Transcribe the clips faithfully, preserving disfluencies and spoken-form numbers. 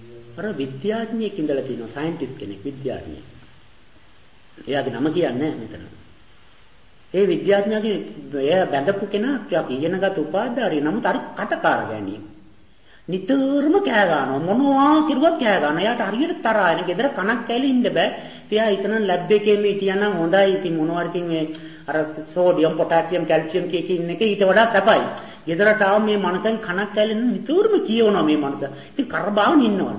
අර විද්‍යාඥයෙක් ඉඳලා තියෙනවා සයන්ටිස්ට් කෙනෙක් විද්‍යාඥයෙක්. එයාගේ නම කියන්නේ නැහැ මෙතන. ඒ විද්‍යාඥයාගේ එයා බැඳපු කෙනා අපි ඉගෙනගත් උපාධාරී නමුත් අර කටකාර ගෑණියෙක්. නිතරම කෑ ගන්නවා මොනවා කිරුවත් කෑ ගන්නවා. එයාට හරියට තරහා එන ගෙදර කනක් කැලේ ඉන්න බෑ. එයා හිතන ලැබ් එකේ මේ තියනම් හොඳයි. ඉතින් මොනවාරි ඉතින් මේ අර සෝඩියම් පොටෑසියම් කැල්සියම් කේක ඉන්න එක ඊට වඩා සැපයි. ගෙදරට ආව මේ මනුස්සයන් කනක් කැලේ නිතරම කියවනවා මේ මනුස්සයා. ඉතින් කරබාවන ඉන්නවලු.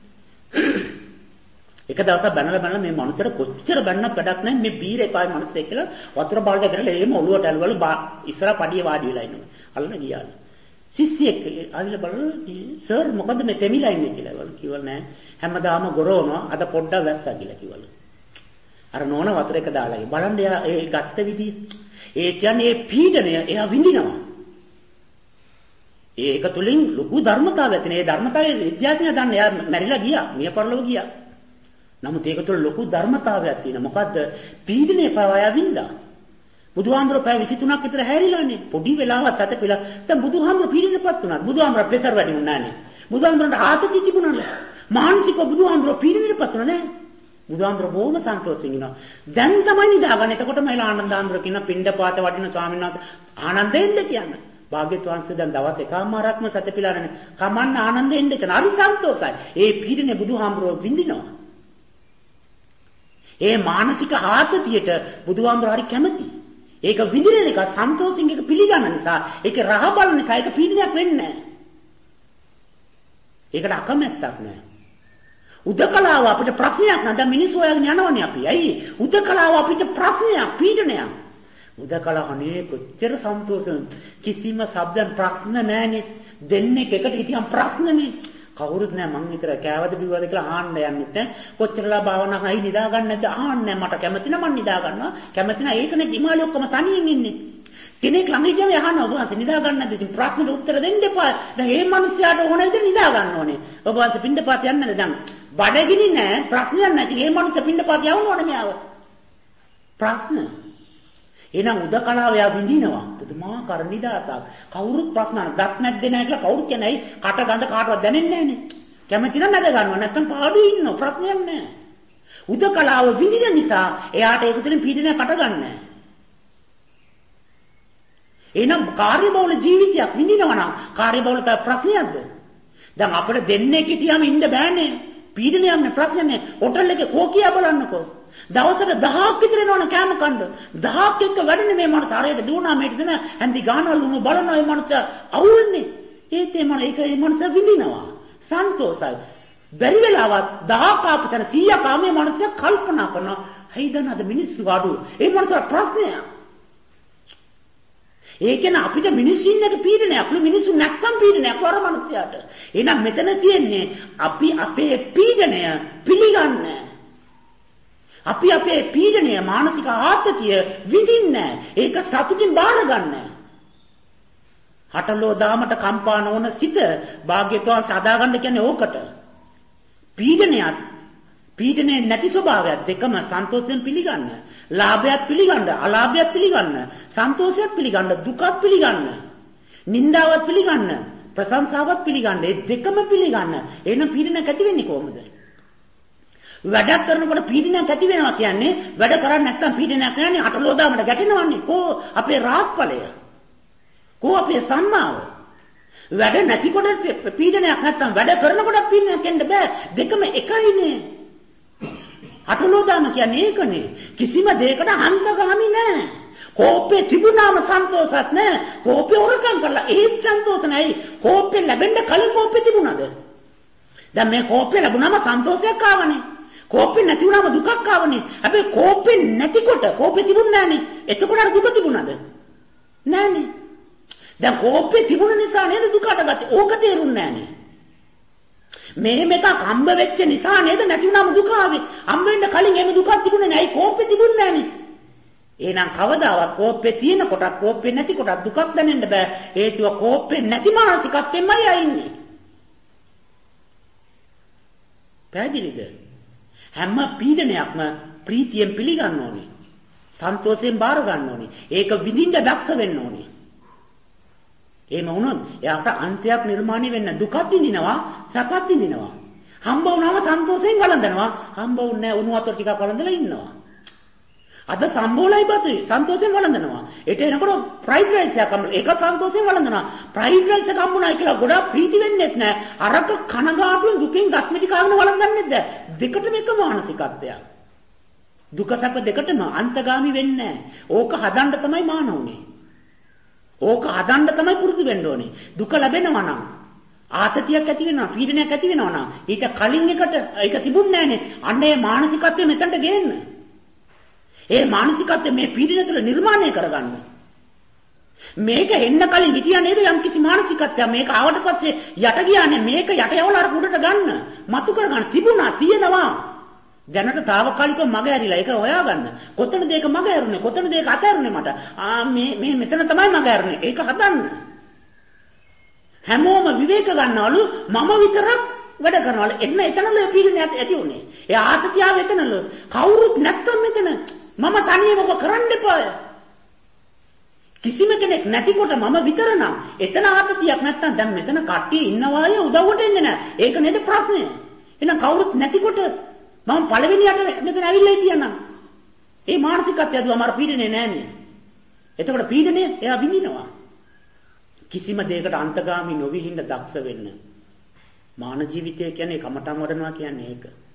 එක දවසක් බැනලා බැනලා මේ මනුස්සයාට කොච්චර බැන්නත් වැඩක් නැහැ. මේ බීර එපායි මනුස්සයෙක් කියලා වතුර බාල්දිය කරලා එහෙම ඔළුවට ඇලවල ඉස්සරහ පඩියේ වාඩි වෙලා ඉන්නවා. අල්ලන ගියාලු. සිස්සියෙක් ආවිල බලන සර් මොකද මේ තෙමිලා ඉන්නේ කියලා වල කිව්වල නෑ හැමදාම ගොරවනවා අද පොඩ්ඩක් වැස්සා කියලා කිව්වල අර නෝන වතුර එක දාලා බලන්න එයා ඒ ගත්ත විදිය ඒ කියන්නේ ඒ පීඩනය එයා විඳිනවා ඒක තුලින් ලොකු ධර්මතාවයක් තියෙන ඒ ධර්මතාවයේ විද්‍යාඥයා දන්නේ එයා මැරිලා ගියා මිය පරලොව ගියා නමුත් ඒක තුල ලොකු ධර්මතාවයක් තියෙන මොකද්ද පීඩනය පාවා වින්දා බුදුහාමුදුරුවෝ පැය විසිතුනක් විතර හැරිලානේ පොඩි වෙලාවක් සැතපෙලා දැන් බුදුහාමුදුරුවෝ පීඩනයටපත් වුණා බුදුහාමුදුරුවෝ ප්‍රෙෂර් වැඩි වුණා නේ බුදුහාමුදුරන්ට ආතති තිබුණානේ මානසිකව බුදුහාමුදුරුවෝ පීඩනයටපත් වුණා නේ බුදුහාමුදුරුවෝ බොහොම සන්තෝෂයෙන් ඉන්නවා දැන් තමයි නිදාගන්නේ එතකොට මයිලා ආනන්දහාමුදුරුවෝ කියන පින්ඩපාත වඩින ස්වාමීන් වහන්සේ ආනන්දෙන්ද කියන්නේ භාග්‍යවත් වහන්සේ දැන් දවස් එකමාරක්ම සැතපෙලා නැහැ කමන්න ආනන්දෙන්ද කියන හරි සන්තෝෂයි ඒ පීඩනේ බුදුහාමුදුරුවෝ විඳිනවා ඒ මානසික ආතතියට බුදුහාමුදුරුවෝ හරි කැමතියි ඒක විඳින එක සන්තෝෂින් එක පිළිගන්න නිසා ඒක රහ බලන නිසා ඒක පීඩනයක් වෙන්නේ නැහැ. ඒකට අකමැත්තක් නැහැ. උදකලාව අපිට ප්‍රශ්නයක් නෑ. දැන් මිනිස්සු හොයාගෙන යනවනේ අපි. ඇයි? උදකලාව අපිට ප්‍රශ්නයක්, පීඩනයක්. උදකලාව අනේ කොච්චර සන්තෝෂද. කිසිම શબ્දයක් ප්‍රශ්න නැහැනේ. දෙන්නේ එකට හිටියම් ප්‍රශ්නනේ. කවුරුත් නෑ මං විතර කෑවද බිව්වද කියලා ආන්න යන්නෙත් නෑ කොච්චරලා භාවනා කරයි නිදා ගන්න නැද්ද ආන්න නෑ මට කැමති නම් මං නිදා ගන්නවා කැමති නම් ඒකනේ හිමාලය ඔක්කොම තනියෙන් ඉන්නේ කෙනෙක් ළඟ ඉඳන් අහනවා ඔබ වහන්සේ නිදා ගන්න නැද්ද ඉතින් ප්‍රශ්නෙට උත්තර දෙන්න එපා දැන් මේ මිනිස්යාට ඕන විදිහට නිදා ගන්න ඕනේ ඔබ වහන්සේ පින්ඩපාත යන්නේ නැද්ද දැන් බඩගිනි නෑ ප්‍රශ්නයක් නැති මේ මිනිස්යා පින්ඩපාත යවන්න ඕනේ මෙයාව ප්‍රශ්න එහෙනම් උදකලාව යා විඳිනවා පුදුමාකාර නිදාසක් කවුරුත් ප්‍රශ්න අහන දත් නැද්දේ නැහැ කියලා කවුරුත් කියන්නේ ඇයි කට ගඳ කාටවත් දැනෙන්නේ නැහනේ කැමති නම් නැද ගන්නවා නැත්තම් පාඩුවේ ඉන්නවා ප්‍රශ්නයක් නැහැ උදකලාව විඳින නිසා එයාට ඒක තුළින් පීඩනයක් කට ගන්න නැහැ එහෙනම් කාර්යබහුල ජීවිතයක් විඳිනවා නම් කාර්යබහුලතාව ප්‍රශ්නයක්ද දැන් අපිට දෙන්නේ කිටියම ඉන්න බෑනේ පීඩනයක් නේ ප්‍රශ්නයක් නේ හොටල් එකේ කෝ කියා බලන්නකෝ දවසට දහයක් විතර එනවනේ කෑම කන්න දහයක් එක්ක වැඩනේ මේ මනස හරියට දුවනා මේට දෙන ඇන්දි ගානවල උණු බලනවා මේ මනස අවුල්නේ ඒත් ඒ මන ඒක ඒ මනස විඳිනවා සන්තෝෂයි බැරි වෙලාවත් දහයක් ආපතන සීයක් ආමේ මනස කල්පනා කරනවා හයිදන අද මිනිස්සු අඩු ඒ මනස ප්‍රශ්නයක් ඒ කියන්නේ අපිට මිනිස්සු ඉන්නක පීඩනයක් නෙවෙයි මිනිස්සු නැත්තම් පීඩනයක් වර මනසයාට එහෙනම් මෙතන තියෙන්නේ අපි අපේ පීඩනය පිළිගන්නේ අපි අපේ පීඩනය මානසික ආතතිය විඳින්නේ ඒක සතුටින් බාර ගන්න. හටලෝ දාමට කම්පා නොවන සිත භාග්‍යතුන් සදා ගන්න කියන්නේ ඕකට. පීඩනයත් පීඩනේ නැති ස්වභාවයත් දෙකම සන්තෝෂයෙන් පිළිගන්න. ලාභයත් පිළිගන්න, අලාභයත් පිළිගන්න, සන්තෝෂයත් පිළිගන්න, දුකත් පිළිගන්න. නිന്ദාවත් පිළිගන්න, ප්‍රශංසාවත් පිළිගන්න. මේ දෙකම පිළිගන්න. එහෙනම් පීඩනයක් ඇති වෙන්නේ කොහොමද? වැඩක් කරනකොට පීඩනයක් ඇති වෙනවා කියන්නේ වැඩ කරන්නේ නැත්නම් පීඩනයක් නැන්නේ අටලෝදාමට ගැටෙනවන්නේ කෝ අපේ රාත්පලය කෝ අපේ සම්මාව වැඩ නැතිකොට පීඩනයක් නැත්නම් වැඩ කරනකොට පීඩනයක් එන්න බෑ දෙකම එකයිනේ අටලෝදාම කියන්නේ ඒකනේ කිසිම දෙයකට අන්තගාමි නෑ කෝපේ තිබුණාම සන්තෝෂත් නෑ කෝපේ හොරකම් කරලා ඒත් සන්තෝෂ නෑයි කෝපේ ලැබෙන්න කලින් කෝපේ තිබුණාද දැන් මේ කෝපේ ලැබුණාම සන්තෝෂයක් ආවනේ කෝපේ නැති වුණාම දුකක් ආවනේ. හැබැයි කෝපේ නැතිකොට කෝපේ තිබුණ නැහනේ. එතකොට අර දුක තිබුණාද? නැහනේ. දැන් කෝපේ තිබුණ නිසා නේද දුකට ගත්තේ. ඕක තේරුන්නේ නැහනේ. මේ මේක හම්බ වෙච්ච නිසා නේද නැති වුණාම දුක ආවේ. හම්බ වෙන්න කලින් එහෙම දුකක් තිබුණේ නැහැ. කෝපේ තිබුණ නැහනේ. එහෙනම් කවදාවත් කෝපේ තියෙන කොටත් කෝපේ නැති කොටත් දුකක් දැනෙන්න බෑ. හේතුව කෝපේ නැති මානසිකත්වෙමයි ආන්නේ. පැහැදිලිද? හැම පීඩනයක්ම ප්‍රීතියෙන් පිළිගන්න ඕනේ. සන්තෝෂයෙන් බාර ගන්න ඕනේ. ඒක විඳින්න දක්ෂ වෙන්න ඕනේ. එහෙම වුණොත් එයාට අන්තයක් නිර්මාණය වෙන්න දුකක් විඳිනවා, සැපක් විඳිනවා. හම්බ වුණාම සන්තෝෂයෙන් වළඳනවා. හම්බ වුන්නේ නැහැ උණු වතුර ටිකක් වළඳලා ඉන්නවා. අද සම්බෝලයි බතුයි සන්තෝෂයෙන් වළඳනවා. ඒට එනකොට ෆ්‍රයිඩ් රයිස් එකක් හම්බුනා. ඒක සන්තෝෂයෙන් වළඳනවා. ෆ්‍රයිඩ් රයිස් එකක් හම්බුනා කියලා ගොඩාක් ප්‍රීති වෙන්නේත් නැහැ. අරක කනගාටුවෙන් දුකෙන් ගත්මිටි කාගෙන වළඳන්නෙත් නැහැ. දෙකටම එක මානසිකත්වයක්. දුක සැප දෙකටම අන්තගාමි වෙන්නේ නැහැ. ඕක හදන්න තමයි මාන උනේ. ඕක හදන්න තමයි පුරුදු වෙන්න ඕනේ. දුක ලැබෙනවා නම් ආතතියක් ඇති වෙනවා, පීඩනයක් ඇති වෙනවා නම් ඊට කලින් එකට ඒක තිබුණේ නැහනේ. අන්න ඒ මානසිකත්වය මෙතනට ගේන්න. ඒ මානසිකත්වය මේ පීඩනය තුළ නිර්මාණය කරගන්න. මේක එන්න කලින් හිටියා නේද යම්කිසි මානසිකත්වයක්. මේක ආවට පස්සේ යට ගියානේ. මේක යට යවලා අර කුඩට ගන්න. මතු කරගන්න තිබුණා, තියෙනවා. දැනට తాවකාලිකව මග ඇරිලා ඒක හොයාගන්න. කොතනද ඒක මග ඇරුනේ? කොතනද ඒක අතහැරුනේ මට? ආ මේ මේ මෙතන තමයි මග ඇරුනේ. ඒක හදන්න. හැමෝම විවේක ගන්නවලු මම විතරක් වැඩ කරනවලු. එන්න එතනලු පීඩනය ඇති උනේ. ඒ ආතතිය වෙතනලු. කවුරුත් නැත්තම් මෙතන මම තනියම ඔබ කරන්න එපා. කිසිම කෙනෙක් නැතිකොට මම විතර නම් එතන ආතතියක් නැත්තම් දැන් මෙතන කට්ටිය ඉන්නවා අය උදව්වට එන්නේ නැහැ. ඒක නේද ප්‍රශ්නය. එහෙනම් කවුරුත් නැතිකොට මම පළවෙනියට මෙතන ඇවිල්ලා හිටියනම් ඒ මානසිකත්වය දුවම අර පීඩනේ නෑනේ. එතකොට පීඩනය එයා විඳිනවා. කිසිම දෙයකට අන්තගාමී නොවි හිඳ දක්ෂ වෙන්න. මාන ජීවිතය කියන්නේ කමඨං වඩනවා කියන්නේ ඒක.